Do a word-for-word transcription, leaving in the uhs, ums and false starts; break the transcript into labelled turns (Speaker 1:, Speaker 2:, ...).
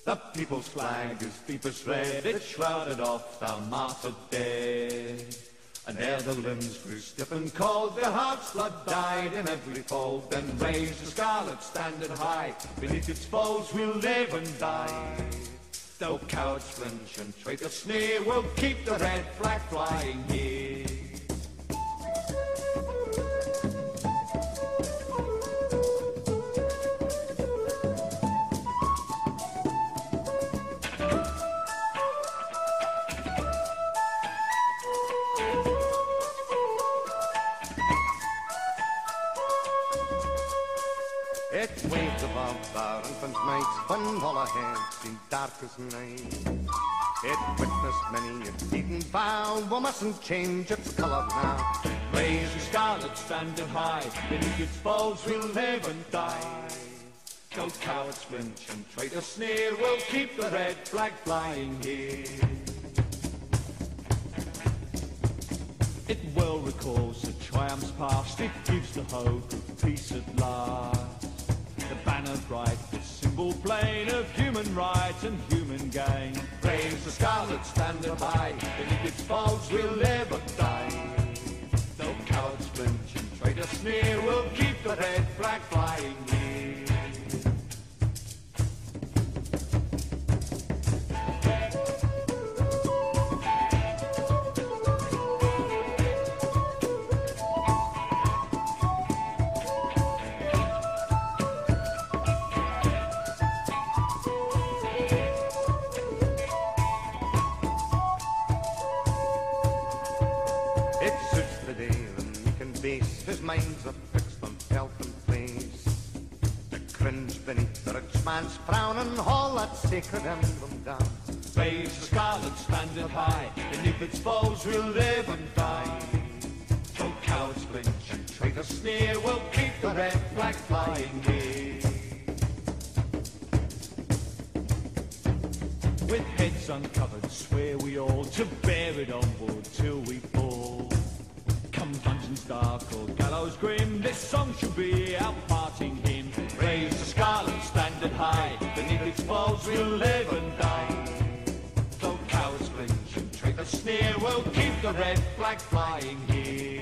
Speaker 1: The people's flag is deepest red, it shrouded off the martyred dead. And ere the limbs grew stiff and cold, their heart's blood died in every fold. Then raised the scarlet standard high, beneath its foes we'll live and die. Though cowards flinch and traitors sneer, we'll keep the red flag flying here.
Speaker 2: It waved above our infant night, when all our heads seemed dark as night. It witnessed many a beaten vow, we mustn't change its colour now.
Speaker 1: Raise the scarlet standard high, beneath its foes we'll live and die. Though cowards flinch and traitors sneer, we'll keep the red flag flying here. It well recalls the triumphs past, it gives the hope of peace at last. The banner bright, the symbol plain of human rights and human gain. Raise the scarlet standard high, beneath its foes we'll live and die. Though cowards flinch and traitors sneer, we'll keep the red flag flying here.
Speaker 2: It suits the day the meek and base, his minds are fixed on health and place. To cringe beneath the rich man's frown and haul that sacred emblem down.
Speaker 1: Raise the scarlet standard high, beneath its foes we'll live and die. Though cowards flinch and traitors sneer, we'll keep the red flag flying here. With heads uncovered, swear we all to bear it onward till we fall. Come dungeons dark or gallows grim, this song shall be our parting hymn. Raise the scarlet standard high, beneath its foes we'll live and die. Though cowards flinch and traitors sneer, we'll keep the red flag flying here.